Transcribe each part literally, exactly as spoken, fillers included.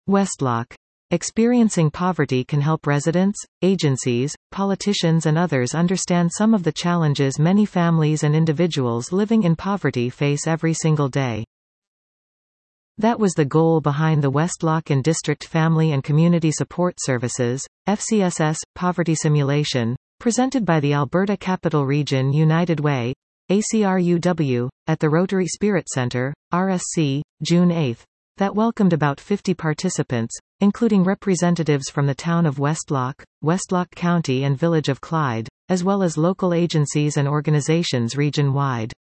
Westlock. Experiencing poverty can help residents, agencies, politicians and others understand some of the challenges many families and individuals living in poverty face every single day. That was the goal behind the Westlock and District Family and Community Support Services, F C S S, Poverty Simulation, presented by the Alberta Capital Region United Way, A C R U W, at the Rotary Spirit Centre, R S C, June eighth, that welcomed about fifty participants, including representatives from the town of Westlock, Westlock County and Village of Clyde, as well as local agencies and organizations region-wide.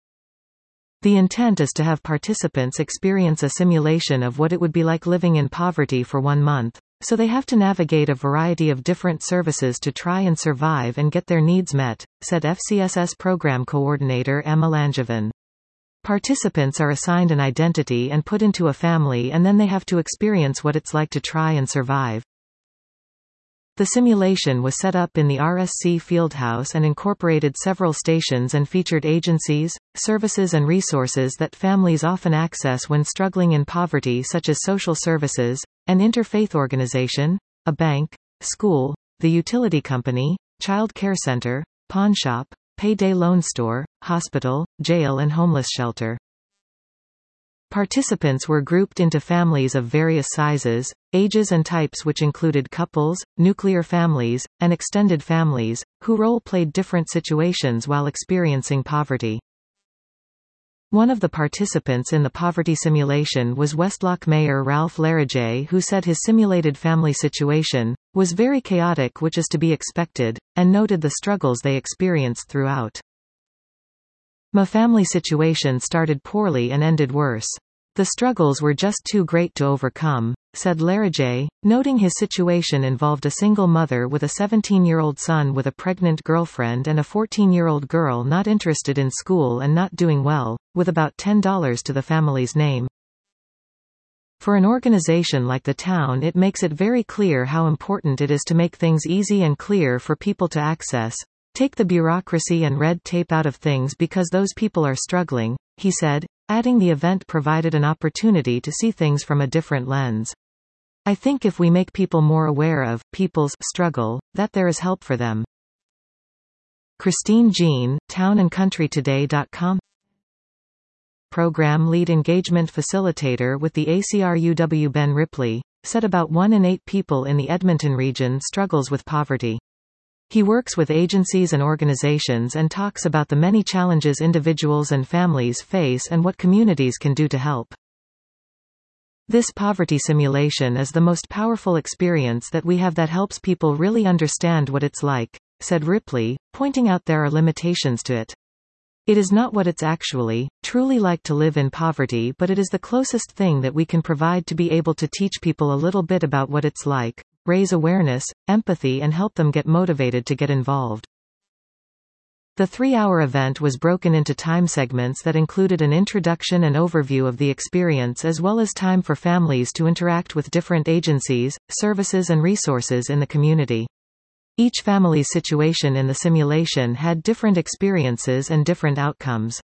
The intent is to have participants experience a simulation of what it would be like living in poverty for one month, so they have to navigate a variety of different services to try and survive and get their needs met, said F C S S Program Coordinator Emma Langevin. Participants are assigned an identity and put into a family, and then they have to experience what it's like to try and survive. The simulation was set up in the R S C Fieldhouse and incorporated several stations and featured agencies, services and resources that families often access when struggling in poverty, such as social services, an interfaith organization, a bank, school, the utility company, child care center, pawn shop, payday loan store, hospital, jail and homeless shelter. Participants were grouped into families of various sizes, ages and types, which included couples, nuclear families, and extended families, who role-played different situations while experiencing poverty. One of the participants in the poverty simulation was Westlock Mayor Ralph Larrajay, who said his simulated family situation was very chaotic, which is to be expected, and noted the struggles they experienced throughout. My family situation started poorly and ended worse. The struggles were just too great to overcome, said Larrajay, noting his situation involved a single mother with a seventeen-year-old son with a pregnant girlfriend and a fourteen-year-old girl not interested in school and not doing well, with about ten dollars to the family's name. For an organization like the town, it makes it very clear how important it is to make things easy and clear for people to access. Take the bureaucracy and red tape out of things because those people are struggling, he said, adding the event provided an opportunity to see things from a different lens. I think if we make people more aware of people's struggle, that there is help for them. Christine Jean, town and country today dot com. Program Lead Engagement Facilitator with the A C R U W Ben Ripley, said about one in eight people in the Edmonton region struggles with poverty. He works with agencies and organizations and talks about the many challenges individuals and families face and what communities can do to help. This poverty simulation is the most powerful experience that we have that helps people really understand what it's like, said Ripley, pointing out there are limitations to it. It is not what it's actually, truly like to live in poverty, but it is the closest thing that we can provide to be able to teach people a little bit about what it's like, raise awareness, empathy and help them get motivated to get involved. The three-hour event was broken into time segments that included an introduction and overview of the experience as well as time for families to interact with different agencies, services and resources in the community. Each family's situation in the simulation had different experiences and different outcomes.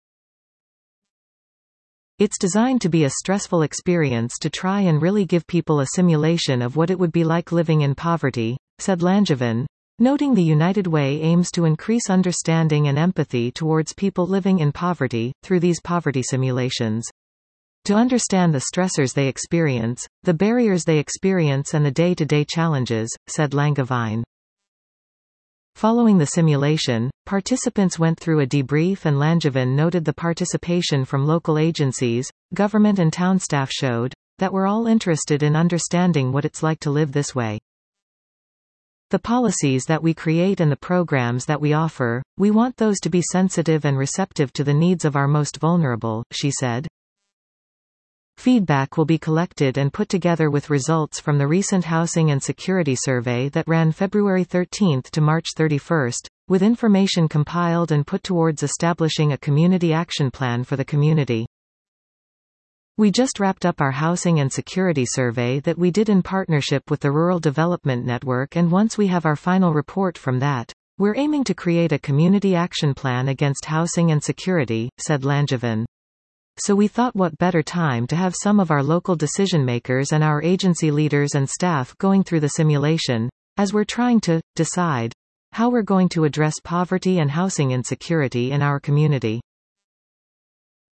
It's designed to be a stressful experience to try and really give people a simulation of what it would be like living in poverty, said Langevin, noting the United Way aims to increase understanding and empathy towards people living in poverty, through these poverty simulations. To understand the stressors they experience, the barriers they experience and the day-to-day challenges, said Langevin. Following the simulation, participants went through a debrief and Langevin noted the participation from local agencies, government and town staff showed that we're all interested in understanding what it's like to live this way. The policies that we create and the programs that we offer, we want those to be sensitive and receptive to the needs of our most vulnerable, she said. Feedback will be collected and put together with results from the recent Housing and Security Survey that ran February thirteenth to March thirty-first, with information compiled and put towards establishing a community action plan for the community. We just wrapped up our Housing and Security Survey that we did in partnership with the Rural Development Network, and once we have our final report from that, we're aiming to create a community action plan against housing and security, said Langevin. So we thought what better time to have some of our local decision makers and our agency leaders and staff going through the simulation, as we're trying to decide how we're going to address poverty and housing insecurity in our community.